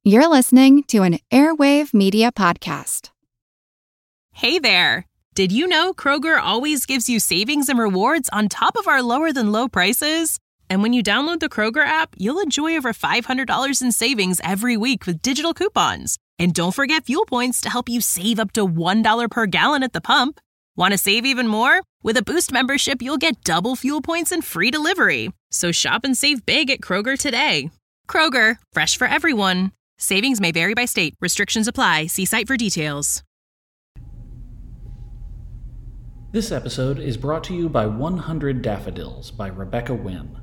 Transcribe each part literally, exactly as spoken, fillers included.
You're listening to an Airwave Media Podcast. Hey there! Did you know Kroger always gives you savings and rewards on top of our lower-than-low prices? And when you download the Kroger app, you'll enjoy over five hundred dollars in savings every week with digital coupons. And don't forget fuel points to help you save up to one dollar per gallon at the pump. Want to save even more? With a Boost membership, you'll get double fuel points and free delivery. So shop and save big at Kroger today. Kroger, fresh for everyone. Savings may vary by state. Restrictions apply. See site for details. This episode is brought to you by one hundred Daffodils by Rebecca Wynn.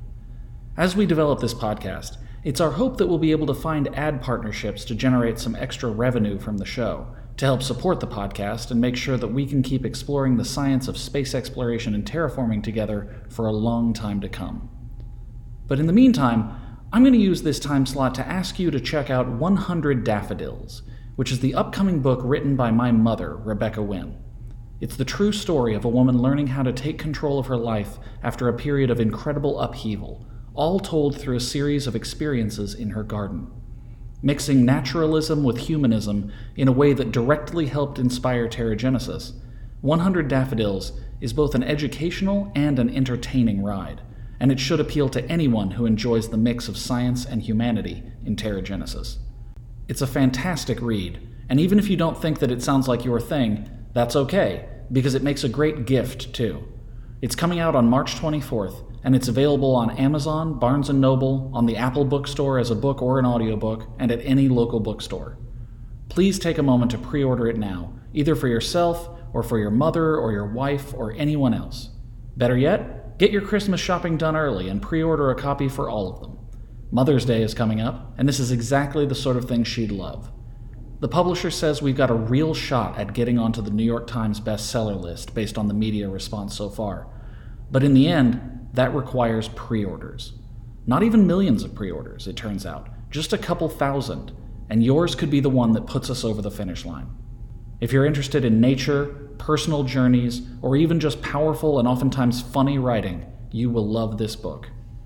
As we develop this podcast, it's our hope that we'll be able to find ad partnerships to generate some extra revenue from the show, to help support the podcast and make sure that we can keep exploring the science of space exploration and terraforming together for a long time to come. But in the meantime, I'm going to use this time slot to ask you to check out one hundred Daffodils, which is the upcoming book written by my mother, Rebecca Wynn. It's the true story of a woman learning how to take control of her life after a period of incredible upheaval, all told through a series of experiences in her garden. Mixing naturalism with humanism in a way that directly helped inspire Terrigenesis, one hundred Daffodils is both an educational and an entertaining ride, and it should appeal to anyone who enjoys the mix of science and humanity in Terrigenesis. It's a fantastic read, and even if you don't think that it sounds like your thing, that's okay, because it makes a great gift too. It's coming out on March twenty-fourth, and it's available on Amazon, Barnes and Noble, on the Apple Bookstore as a book or an audiobook, and at any local bookstore. Please take a moment to pre-order it now, either for yourself, or for your mother, or your wife, or anyone else. Better yet, get your Christmas shopping done early and pre-order a copy for all of them. Mother's Day is coming up, and this is exactly the sort of thing she'd love. The publisher says we've got a real shot at getting onto the New York Times bestseller list based on the media response so far. But in the end, that requires pre-orders. Not even millions of pre-orders, it turns out. Just a couple thousand, and yours could be the one that puts us over the finish line. If you're interested in nature, personal journeys, or even just powerful and oftentimes funny writing, you will love this book.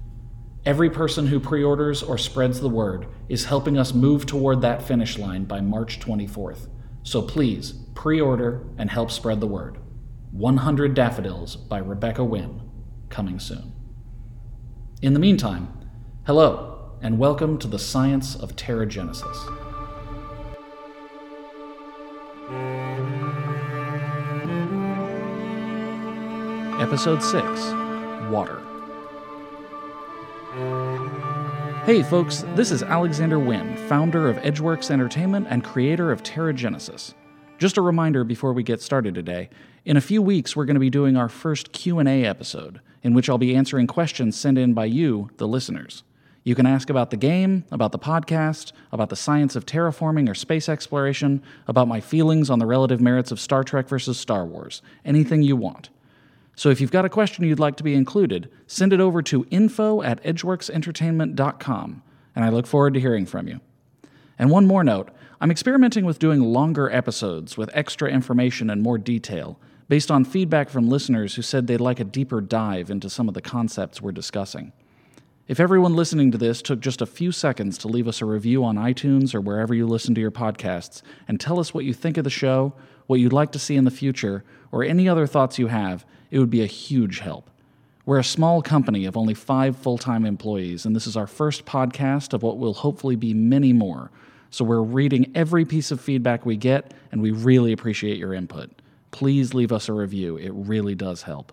Every person who pre-orders or spreads the word is helping us move toward that finish line by March twenty-fourth. So please, pre-order and help spread the word. one hundred Daffodils by Rebecca Wynn, coming soon. In the meantime, hello, and welcome to the Science of Terrigenesis. Episode six, Water. Hey folks, this is Alexander Wynn, founder of Edgeworks Entertainment and creator of Terrigenesis. Just a reminder before we get started today, in a few weeks we're going to be doing our first Q and A episode, in which I'll be answering questions sent in by you, the listeners. You can ask about the game, about the podcast, about the science of terraforming or space exploration, about my feelings on the relative merits of Star Trek versus Star Wars, anything you want. So if you've got a question you'd like to be included, send it over to info at edgeworks entertainment dot com, and I look forward to hearing from you. And one more note, I'm experimenting with doing longer episodes with extra information and more detail, based on feedback from listeners who said they'd like a deeper dive into some of the concepts we're discussing. If everyone listening to this took just a few seconds to leave us a review on iTunes or wherever you listen to your podcasts, and tell us what you think of the show, what you'd like to see in the future, or any other thoughts you have, it would be a huge help. We're a small company of only five full-time employees, and this is our first podcast of what will hopefully be many more. So we're reading every piece of feedback we get, and we really appreciate your input. Please leave us a review. It really does help.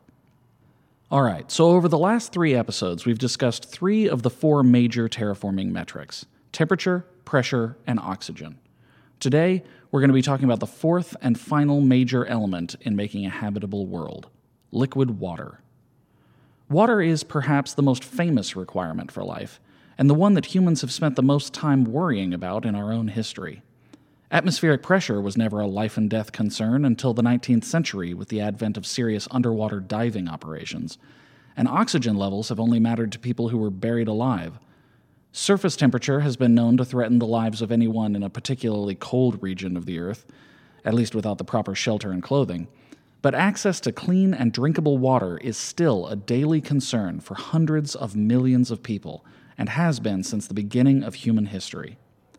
All right, so over the last three episodes, we've discussed three of the four major terraforming metrics: temperature, pressure, and oxygen. Today, we're going to be talking about the fourth and final major element in making a habitable world: liquid water. Water is perhaps the most famous requirement for life, and the one that humans have spent the most time worrying about in our own history. Atmospheric pressure was never a life-and-death concern until the nineteenth century with the advent of serious underwater diving operations, and oxygen levels have only mattered to people who were buried alive. Surface temperature has been known to threaten the lives of anyone in a particularly cold region of the Earth, at least without the proper shelter and clothing, but access to clean and drinkable water is still a daily concern for hundreds of millions of people, and has been since the beginning of human history.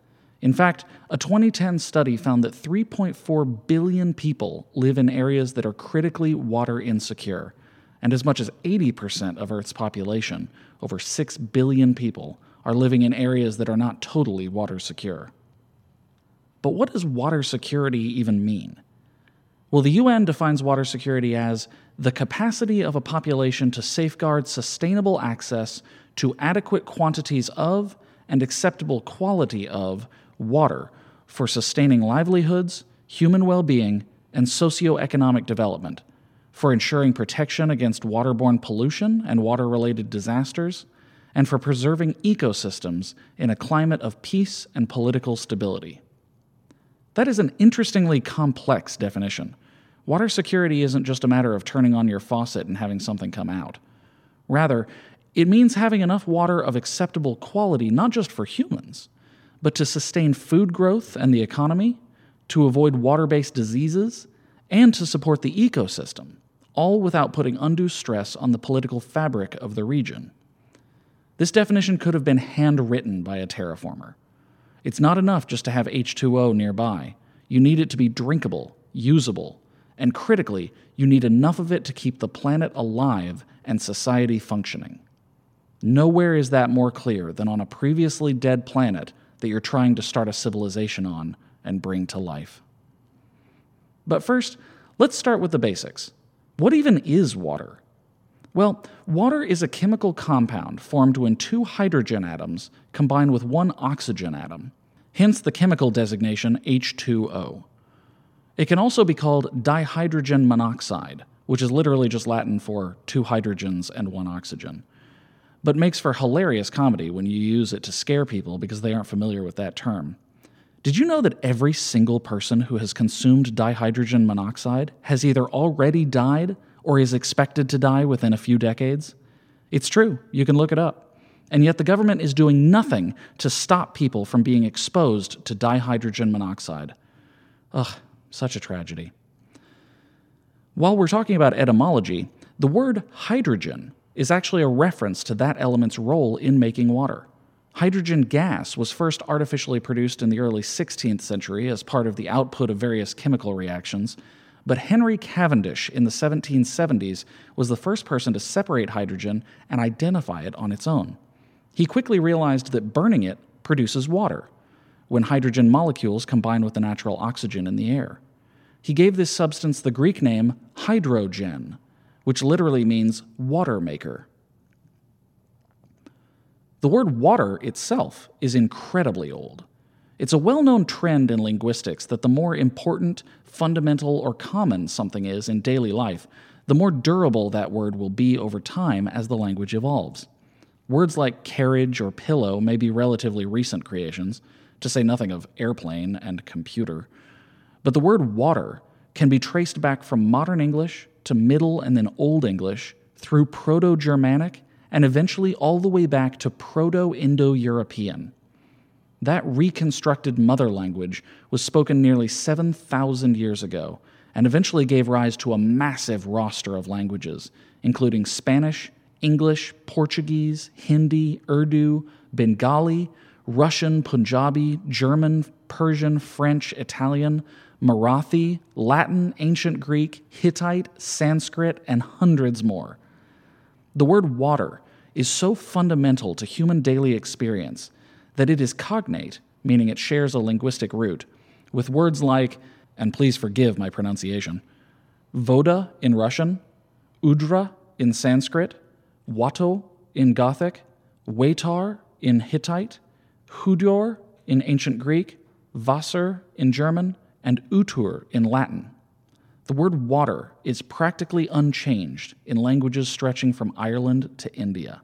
In fact, a twenty ten study found that three point four billion people live in areas that are critically water insecure, and as much as eighty percent of Earth's population, over six billion people, are living in areas that are not totally water secure. But what does water security even mean? Well, the U N defines water security as the capacity of a population to safeguard sustainable access to adequate quantities of and acceptable quality of water for sustaining livelihoods, human well-being, and socioeconomic development, for ensuring protection against waterborne pollution and water-related disasters, and for preserving ecosystems in a climate of peace and political stability. That is an interestingly complex definition. Water security isn't just a matter of turning on your faucet and having something come out. Rather, it means having enough water of acceptable quality not just for humans, but to sustain food growth and the economy, to avoid water-based diseases, and to support the ecosystem, all without putting undue stress on the political fabric of the region. This definition could have been handwritten by a terraformer. It's not enough just to have H two O nearby. You need it to be drinkable, usable, and critically, you need enough of it to keep the planet alive and society functioning. Nowhere is that more clear than on a previously dead planet that you're trying to start a civilization on and bring to life. But first, let's start with the basics. What even is water? Well, water is a chemical compound formed when two hydrogen atoms combine with one oxygen atom, hence the chemical designation H two O. It can also be called dihydrogen monoxide, which is literally just Latin for two hydrogens and one oxygen, but makes for hilarious comedy when you use it to scare people because they aren't familiar with that term. Did you know that every single person who has consumed dihydrogen monoxide has either already died or is expected to die within a few decades? It's true, you can look it up. And yet the government is doing nothing to stop people from being exposed to dihydrogen monoxide. Ugh, such a tragedy. While we're talking about etymology, the word hydrogen is actually a reference to that element's role in making water. Hydrogen gas was first artificially produced in the early sixteenth century as part of the output of various chemical reactions, but Henry Cavendish in the seventeen seventies was the first person to separate hydrogen and identify it on its own. He quickly realized that burning it produces water, when hydrogen molecules combine with the natural oxygen in the air. He gave this substance the Greek name hydrogen, which literally means water maker. The word water itself is incredibly old. It's a well-known trend in linguistics that the more important, fundamental, or common something is in daily life, the more durable that word will be over time as the language evolves. Words like carriage or pillow may be relatively recent creations, to say nothing of airplane and computer. But the word water can be traced back from modern English to Middle and then Old English, through Proto-Germanic, and eventually all the way back to Proto-Indo-European. That reconstructed mother language was spoken nearly seven thousand years ago, and eventually gave rise to a massive roster of languages, including Spanish, English, Portuguese, Hindi, Urdu, Bengali, Russian, Punjabi, German, Persian, French, Italian, Marathi, Latin, Ancient Greek, Hittite, Sanskrit, and hundreds more. The word water is so fundamental to human daily experience that it is cognate, meaning it shares a linguistic root, with words like, and please forgive my pronunciation, voda in Russian, udra in Sanskrit, wato in Gothic, waitar in Hittite, hudior in Ancient Greek, Wasser in German, and utur in Latin. The word water is practically unchanged in languages stretching from Ireland to India.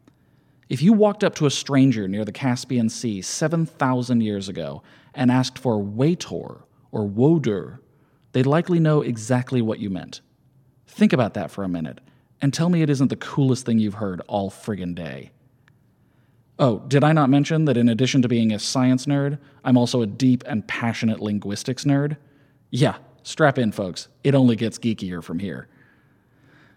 If you walked up to a stranger near the Caspian Sea seven thousand years ago and asked for waitor or wodur, they'd likely know exactly what you meant. Think about that for a minute, and tell me it isn't the coolest thing you've heard all friggin' day. Oh, did I not mention that in addition to being a science nerd, I'm also a deep and passionate linguistics nerd? Yeah, strap in, folks. It only gets geekier from here.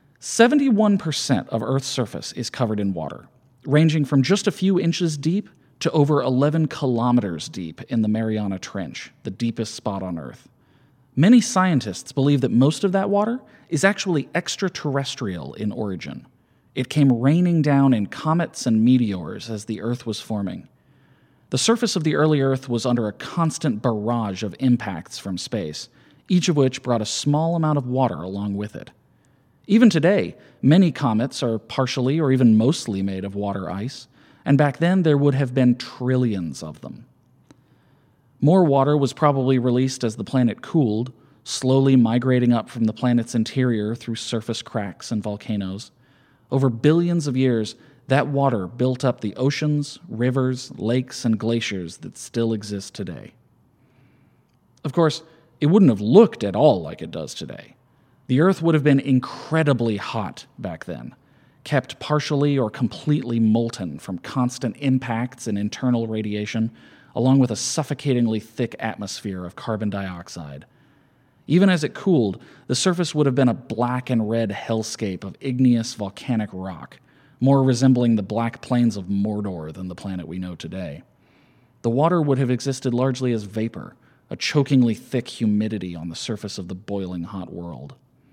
seventy-one percent of Earth's surface is covered in water, ranging from just a few inches deep to over eleven kilometers deep in the Mariana Trench, the deepest spot on Earth. Many scientists believe that most of that water is actually extraterrestrial in origin. It came raining down in comets and meteors as the Earth was forming. The surface of the early Earth was under a constant barrage of impacts from space, each of which brought a small amount of water along with it. Even today, many comets are partially or even mostly made of water ice, and back then there would have been trillions of them. More water was probably released as the planet cooled, slowly migrating up from the planet's interior through surface cracks and volcanoes. Over billions of years, that water built up the oceans, rivers, lakes, and glaciers that still exist today. Of course, it wouldn't have looked at all like it does today. The Earth would have been incredibly hot back then, kept partially or completely molten from constant impacts and internal radiation, along with a suffocatingly thick atmosphere of carbon dioxide. Even as it cooled, the surface would have been a black and red hellscape of igneous volcanic rock, more resembling the black plains of Mordor than the planet we know today. The water would have existed largely as vapor, a chokingly thick humidity on the surface of the boiling hot world.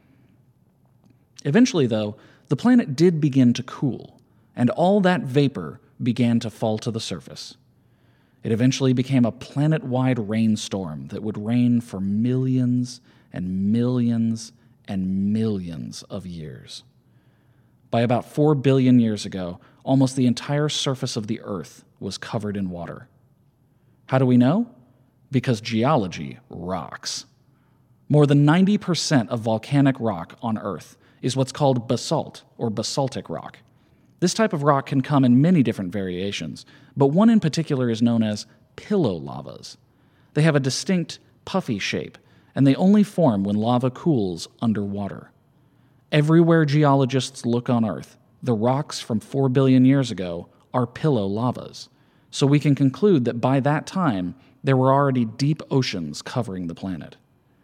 Eventually, though, the planet did begin to cool, and all that vapor began to fall to the surface. It eventually became a planet-wide rainstorm that would rain for millions and millions and millions of years. By about four billion years ago, almost the entire surface of the Earth was covered in water. How do we know? Because geology rocks. More than ninety percent of volcanic rock on Earth is what's called basalt, or basaltic rock. This type of rock can come in many different variations, but one in particular is known as pillow lavas. They have a distinct, puffy shape, and they only form when lava cools underwater. Everywhere geologists look on Earth, the rocks from four billion years ago are pillow lavas, so we can conclude that by that time, there were already deep oceans covering the planet.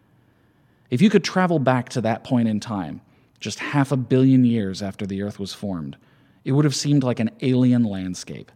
If you could travel back to that point in time, just half a billion years after the Earth was formed, it would have seemed like an alien landscape.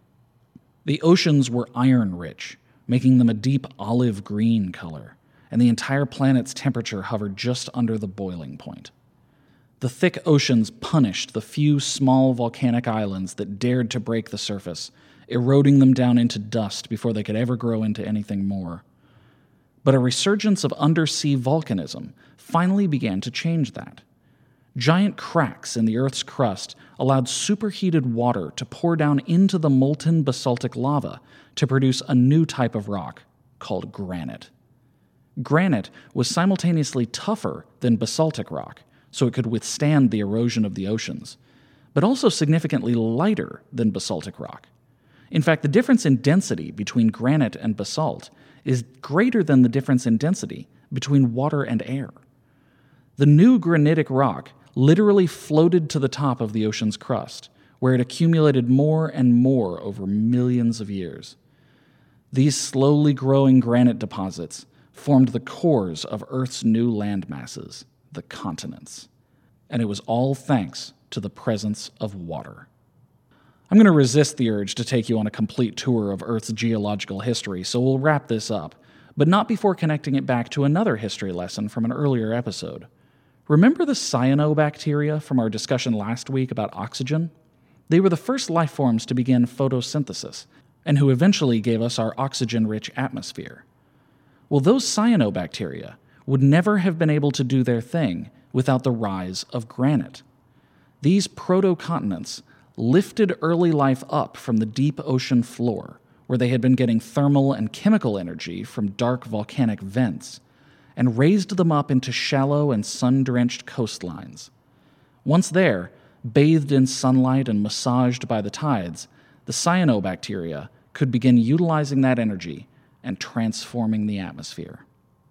The oceans were iron-rich, making them a deep olive green color, and the entire planet's temperature hovered just under the boiling point. The thick oceans punished the few small volcanic islands that dared to break the surface, eroding them down into dust before they could ever grow into anything more. But a resurgence of undersea volcanism finally began to change that. Giant cracks in the Earth's crust allowed superheated water to pour down into the molten basaltic lava to produce a new type of rock called granite. Granite was simultaneously tougher than basaltic rock, so it could withstand the erosion of the oceans, but also significantly lighter than basaltic rock. In fact, the difference in density between granite and basalt is greater than the difference in density between water and air. The new granitic rock literally floated to the top of the ocean's crust, where it accumulated more and more over millions of years. These slowly growing granite deposits formed the cores of Earth's new land masses, the continents. And it was all thanks to the presence of water. I'm going to resist the urge to take you on a complete tour of Earth's geological history, so we'll wrap this up, but not before connecting it back to another history lesson from an earlier episode. Remember the cyanobacteria from our discussion last week about oxygen? They were the first life forms to begin photosynthesis, and who eventually gave us our oxygen-rich atmosphere. Well, those cyanobacteria would never have been able to do their thing without the rise of granite. These proto-continents lifted early life up from the deep ocean floor, where they had been getting thermal and chemical energy from dark volcanic vents, and raised them up into shallow and sun-drenched coastlines. Once there, bathed in sunlight and massaged by the tides, the cyanobacteria could begin utilizing that energy and transforming the atmosphere.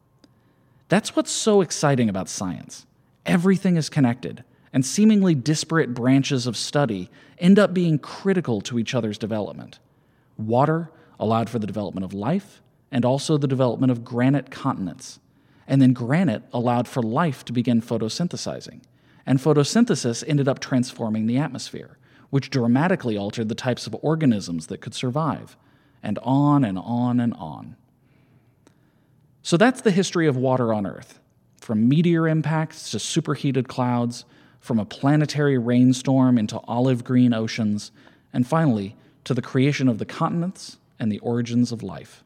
That's what's so exciting about science. Everything is connected, and seemingly disparate branches of study end up being critical to each other's development. Water allowed for the development of life, and also the development of granite continents. And then granite allowed for life to begin photosynthesizing. And photosynthesis ended up transforming the atmosphere, which dramatically altered the types of organisms that could survive, and on and on and on. So that's the history of water on Earth, from meteor impacts to superheated clouds, from a planetary rainstorm into olive green oceans, and finally to the creation of the continents and the origins of life.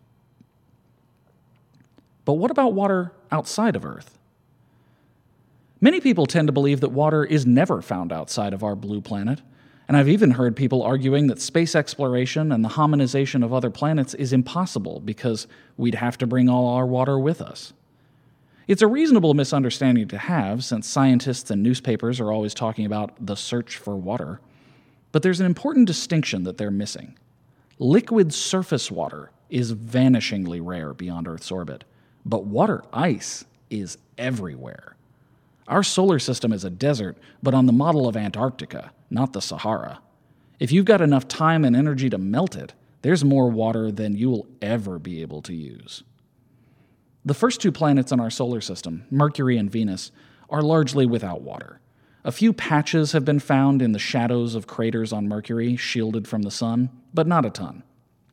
But what about water outside of Earth? Many people tend to believe that water is never found outside of our blue planet, and I've even heard people arguing that space exploration and the hominization of other planets is impossible because we'd have to bring all our water with us. It's a reasonable misunderstanding to have, since scientists and newspapers are always talking about the search for water, but there's an important distinction that they're missing. Liquid surface water is vanishingly rare beyond Earth's orbit, but water ice is everywhere. Our solar system is a desert, but on the model of Antarctica, not the Sahara. If you've got enough time and energy to melt it, there's more water than you'll ever be able to use. The first two planets in our solar system, Mercury and Venus, are largely without water. A few patches have been found in the shadows of craters on Mercury, shielded from the sun, but not a ton.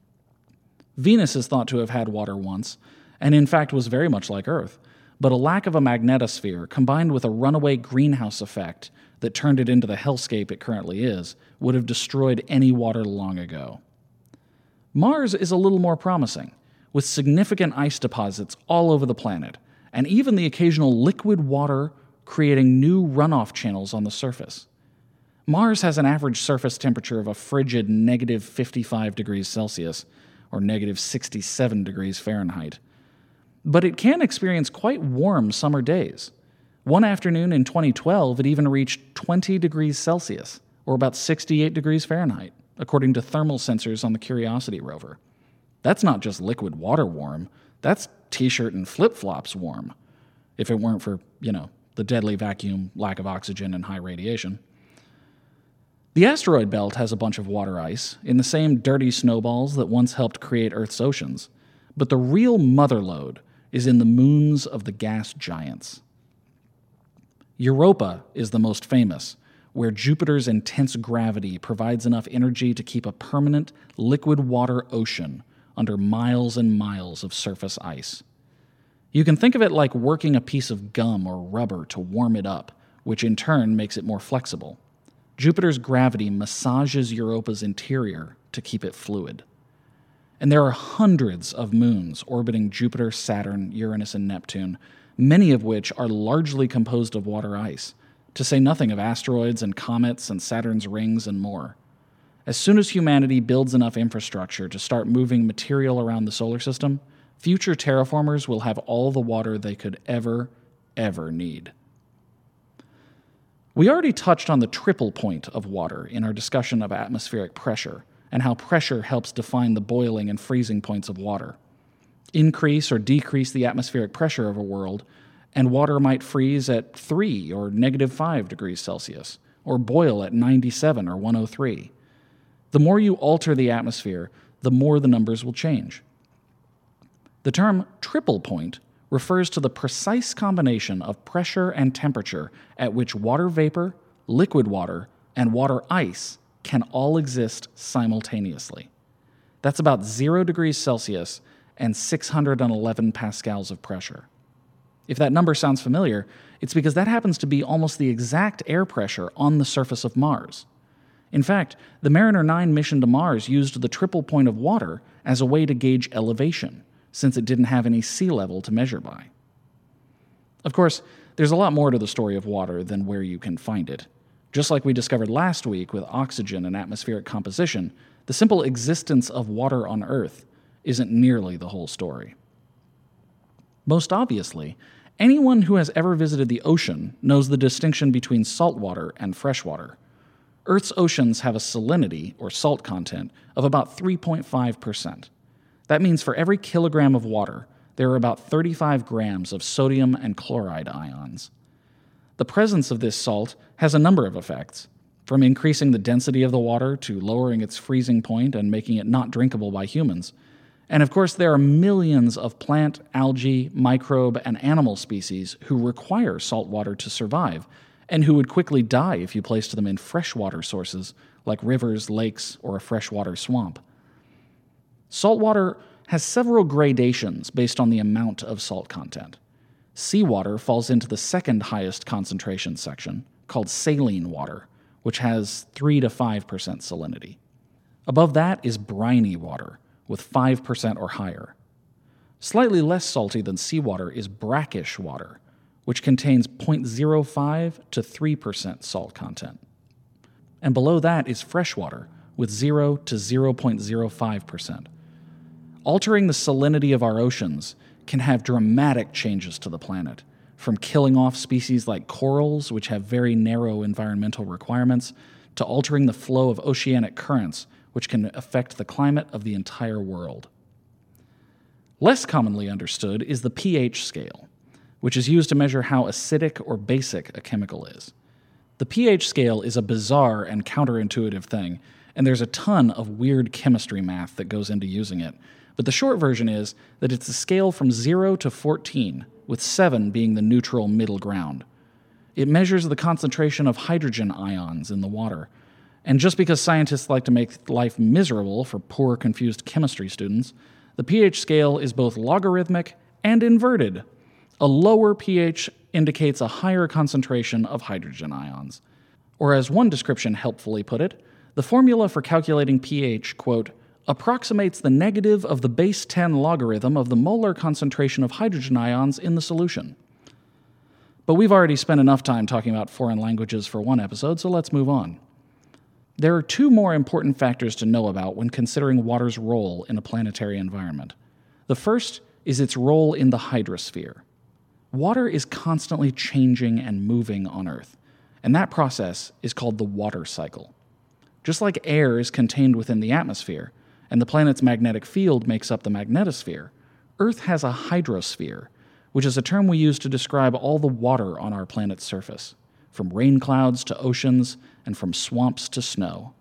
Venus is thought to have had water once, and in fact was very much like Earth, but a lack of a magnetosphere combined with a runaway greenhouse effect that turned it into the hellscape it currently is would have destroyed any water long ago. Mars is a little more promising, with significant ice deposits all over the planet, and even the occasional liquid water creating new runoff channels on the surface. Mars has an average surface temperature of a frigid negative fifty-five degrees Celsius, or negative sixty-seven degrees Fahrenheit. But it can experience quite warm summer days. One afternoon in twenty twelve, it even reached twenty degrees Celsius, or about sixty-eight degrees Fahrenheit, according to thermal sensors on the Curiosity rover. That's not just liquid water warm, that's t-shirt and flip-flops warm, if it weren't for, you know, the deadly vacuum, lack of oxygen, and high radiation. The asteroid belt has a bunch of water ice, in the same dirty snowballs that once helped create Earth's oceans, but the real mother lode is in the moons of the gas giants. Europa is the most famous, where Jupiter's intense gravity provides enough energy to keep a permanent liquid water ocean under miles and miles of surface ice. You can think of it like working a piece of gum or rubber to warm it up, which in turn makes it more flexible. Jupiter's gravity massages Europa's interior to keep it fluid. And there are hundreds of moons orbiting Jupiter, Saturn, Uranus, and Neptune, many of which are largely composed of water ice, to say nothing of asteroids and comets and Saturn's rings and more. As soon as humanity builds enough infrastructure to start moving material around the solar system, future terraformers will have all the water they could ever, ever need. We already touched on the triple point of water in our discussion of atmospheric pressure, and how pressure helps define the boiling and freezing points of water. Increase or decrease the atmospheric pressure of a world, and water might freeze at three or negative five degrees Celsius, or boil at ninety-seven or one hundred three. The more you alter the atmosphere, the more the numbers will change. The term triple point refers to the precise combination of pressure and temperature at which water vapor, liquid water, and water ice can all exist simultaneously. That's about zero degrees Celsius and six hundred eleven pascals of pressure. If that number sounds familiar, it's because that happens to be almost the exact air pressure on the surface of Mars. In fact, the Mariner nine mission to Mars used the triple point of water as a way to gauge elevation, since it didn't have any sea level to measure by. Of course, there's a lot more to the story of water than where you can find it. Just like we discovered last week with oxygen and atmospheric composition, the simple existence of water on Earth isn't nearly the whole story. Most obviously, anyone who has ever visited the ocean knows the distinction between saltwater and freshwater. Earth's oceans have a salinity, or salt content, of about three point five percent. That means for every kilogram of water, there are about thirty-five grams of sodium and chloride ions. The presence of this salt has a number of effects, from increasing the density of the water to lowering its freezing point and making it not drinkable by humans. And of course, there are millions of plant, algae, microbe, and animal species who require salt water to survive, and who would quickly die if you placed them in freshwater sources like rivers, lakes, or a freshwater swamp. Saltwater has several gradations based on the amount of salt content. Seawater falls into the second highest concentration section, called saline water, which has three to five percent salinity. Above that is briny water, with five percent or higher. Slightly less salty than seawater is brackish water, which contains zero point zero five to three percent salt content. And below that is freshwater, with zero to zero point zero five percent. Altering the salinity of our oceans can have dramatic changes to the planet, from killing off species like corals, which have very narrow environmental requirements, to altering the flow of oceanic currents, which can affect the climate of the entire world. Less commonly understood is the pH scale, which is used to measure how acidic or basic a chemical is. The pH scale is a bizarre and counterintuitive thing, and there's a ton of weird chemistry math that goes into using it, but the short version is that it's a scale from zero to fourteen, with seven being the neutral middle ground. It measures the concentration of hydrogen ions in the water, and just because scientists like to make life miserable for poor, confused chemistry students, the pH scale is both logarithmic and inverted. A lower pH indicates a higher concentration of hydrogen ions. Or as one description helpfully put it, the formula for calculating pH, quote, approximates the negative of the base ten logarithm of the molar concentration of hydrogen ions in the solution. But we've already spent enough time talking about foreign languages for one episode, so let's move on. There are two more important factors to know about when considering water's role in a planetary environment. The first is its role in the hydrosphere. Water is constantly changing and moving on Earth, and that process is called the water cycle. Just like air is contained within the atmosphere, and the planet's magnetic field makes up the magnetosphere, Earth has a hydrosphere, which is a term we use to describe all the water on our planet's surface, from rain clouds to oceans, and from swamps to snow.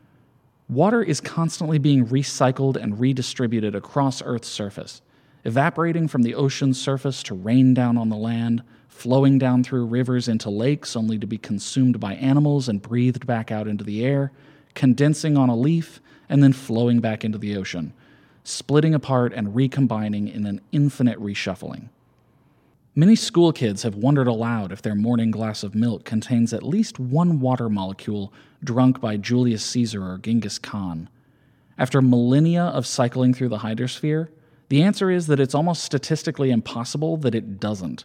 Water is constantly being recycled and redistributed across Earth's surface, evaporating from the ocean's surface to rain down on the land, flowing down through rivers into lakes only to be consumed by animals and breathed back out into the air, condensing on a leaf, and then flowing back into the ocean, splitting apart and recombining in an infinite reshuffling. Many school kids have wondered aloud if their morning glass of milk contains at least one water molecule drunk by Julius Caesar or Genghis Khan. After millennia of cycling through the hydrosphere, the answer is that it's almost statistically impossible that it doesn't.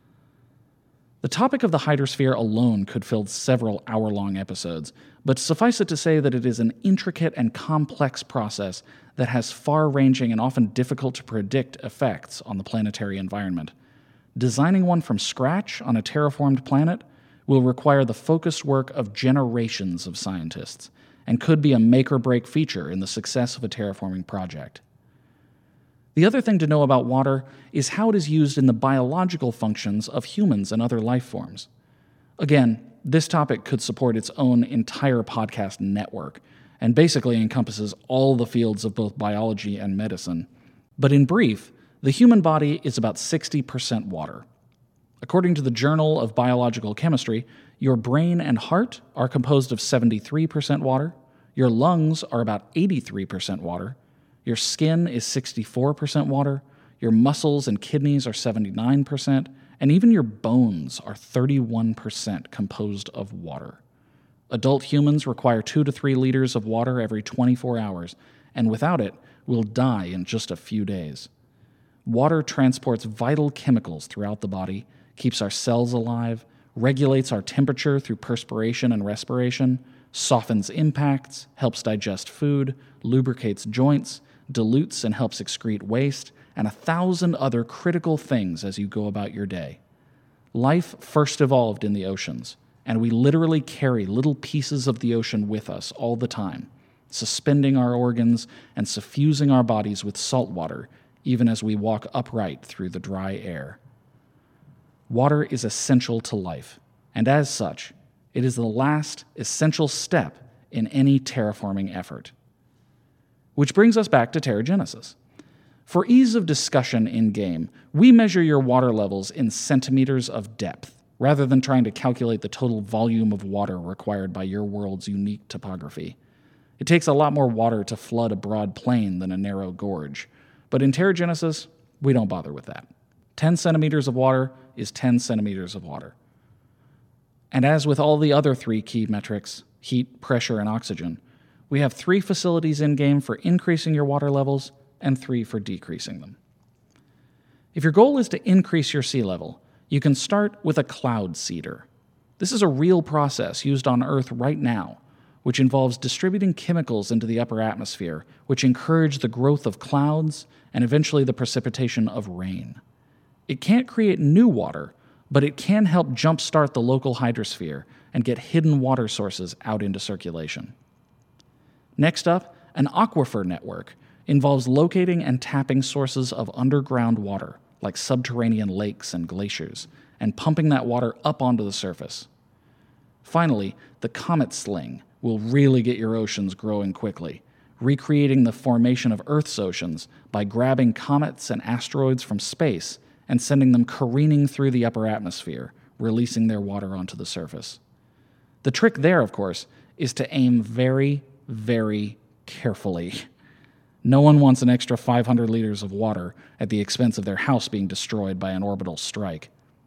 The topic of the hydrosphere alone could fill several hour-long episodes, but suffice it to say that it is an intricate and complex process that has far-ranging and often difficult-to-predict effects on the planetary environment. Designing one from scratch on a terraformed planet will require the focused work of generations of scientists, and could be a make-or-break feature in the success of a terraforming project. The other thing to know about water is how it is used in the biological functions of humans and other life forms. Again, this topic could support its own entire podcast network, and basically encompasses all the fields of both biology and medicine. But in brief, the human body is about sixty percent water. According to the Journal of Biological Chemistry, your brain and heart are composed of seventy-three percent water, your lungs are about eighty-three percent water, your skin is sixty-four percent water, your muscles and kidneys are seventy-nine percent, and even your bones are thirty-one percent composed of water. Adult humans require two to three liters of water every twenty-four hours, and without it, will die in just a few days. Water transports vital chemicals throughout the body, keeps our cells alive, regulates our temperature through perspiration and respiration, softens impacts, helps digest food, lubricates joints, dilutes and helps excrete waste, and a thousand other critical things as you go about your day. Life first evolved in the oceans, and we literally carry little pieces of the ocean with us all the time, suspending our organs and suffusing our bodies with salt water, even as we walk upright through the dry air. Water is essential to life, and as such, it is the last essential step in any terraforming effort. Which brings us back to Terragenesis. For ease of discussion in-game, we measure your water levels in centimeters of depth, rather than trying to calculate the total volume of water required by your world's unique topography. It takes a lot more water to flood a broad plain than a narrow gorge, but in Terragenesis, we don't bother with that. ten centimeters of water is ten centimeters of water. And as with all the other three key metrics, heat, pressure, and oxygen, we have three facilities in-game for increasing your water levels and three for decreasing them. If your goal is to increase your sea level, you can start with a cloud seeder. This is a real process used on Earth right now, which involves distributing chemicals into the upper atmosphere, which encourage the growth of clouds and eventually the precipitation of rain. It can't create new water, but it can help jumpstart the local hydrosphere and get hidden water sources out into circulation. Next up, an aquifer network involves locating and tapping sources of underground water, like subterranean lakes and glaciers, and pumping that water up onto the surface. Finally, the comet sling will really get your oceans growing quickly, recreating the formation of Earth's oceans by grabbing comets and asteroids from space and sending them careening through the upper atmosphere, releasing their water onto the surface. The trick there, of course, is to aim very, very carefully. No one wants an extra five hundred liters of water at the expense of their house being destroyed by an orbital strike.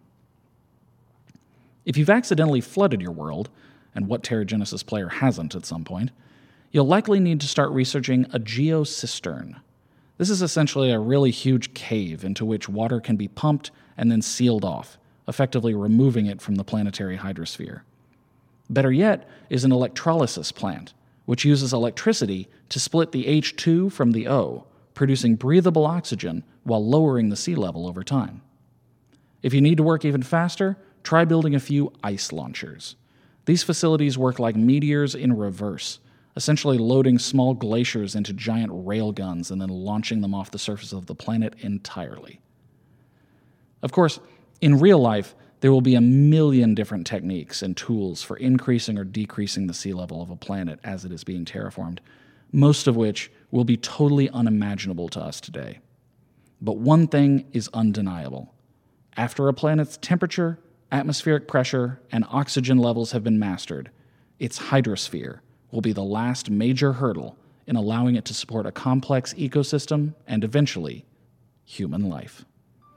If you've accidentally flooded your world, and what Terragenesis player hasn't at some point, you'll likely need to start researching a geocistern. This is essentially a really huge cave into which water can be pumped and then sealed off, effectively removing it from the planetary hydrosphere. Better yet is an electrolysis plant, which uses electricity to split the H two from the O, producing breathable oxygen while lowering the sea level over time. If you need to work even faster, try building a few ice launchers. These facilities work like meteors in reverse, essentially loading small glaciers into giant railguns and then launching them off the surface of the planet entirely. Of course, in real life, there will be a million different techniques and tools for increasing or decreasing the sea level of a planet as it is being terraformed, most of which will be totally unimaginable to us today. But one thing is undeniable. After a planet's temperature, atmospheric pressure, and oxygen levels have been mastered, its hydrosphere will be the last major hurdle in allowing it to support a complex ecosystem and eventually human life.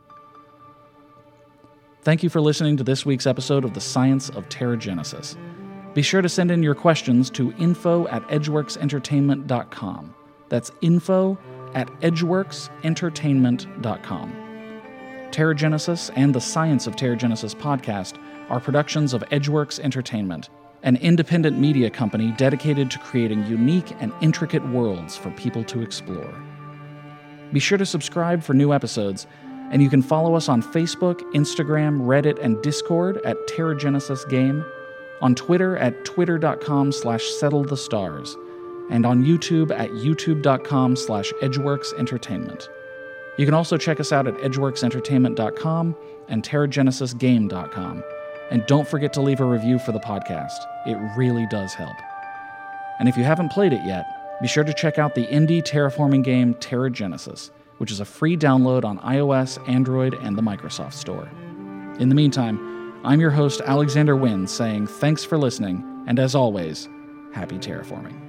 Thank you for listening to this week's episode of The Science of Terragenesis. Be sure to send in your questions to info at edgeworks entertainment dot com. That's info at edgeworks entertainment dot com. Terragenesis and the Science of Terragenesis podcast are productions of Edgeworks Entertainment, an independent media company dedicated to creating unique and intricate worlds for people to explore. Be sure to subscribe for new episodes, and you can follow us on Facebook, Instagram, Reddit, and Discord at Terragenesis Game, on Twitter at twitter.com slash settlethestars, and on YouTube at youtube.com slash edgeworks entertainment. You can also check us out at edgeworks entertainment dot com and terragenesis game dot com. And don't forget to leave a review for the podcast. It really does help. And if you haven't played it yet, be sure to check out the indie terraforming game Terragenesis, which is a free download on iOS, Android, and the Microsoft Store. In the meantime, I'm your host, Alexander Wynn, saying thanks for listening, and as always, happy terraforming.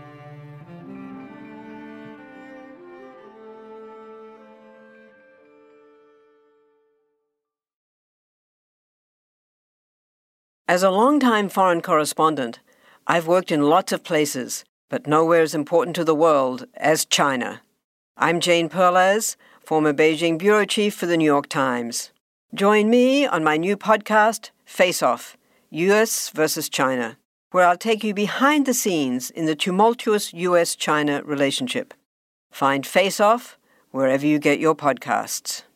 As a longtime foreign correspondent, I've worked in lots of places, but nowhere as important to the world as China. I'm Jane Perlez, former Beijing bureau chief for the New York Times. Join me on my new podcast, Face Off, U S versus China, where I'll take you behind the scenes in the tumultuous U S China relationship. Find Face Off wherever you get your podcasts.